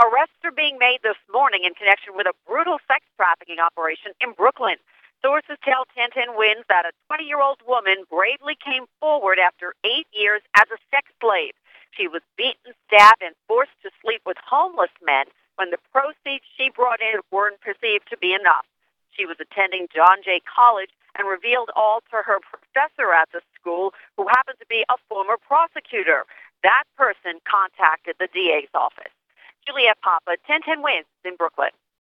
Arrests are being made this morning in connection with a brutal sex trafficking operation in Brooklyn. Sources tell 1010 Wins that a 20-year-old woman bravely came forward after 8 years as a sex slave. She was beaten, stabbed, and forced to sleep with homeless men when the proceeds she brought in weren't perceived to be enough. She was attending John Jay College and revealed all to her professor at the school, who happened to be a former prosecutor. That person contacted the DA's office. Juliet Papa, 1010 Wins in Brooklyn.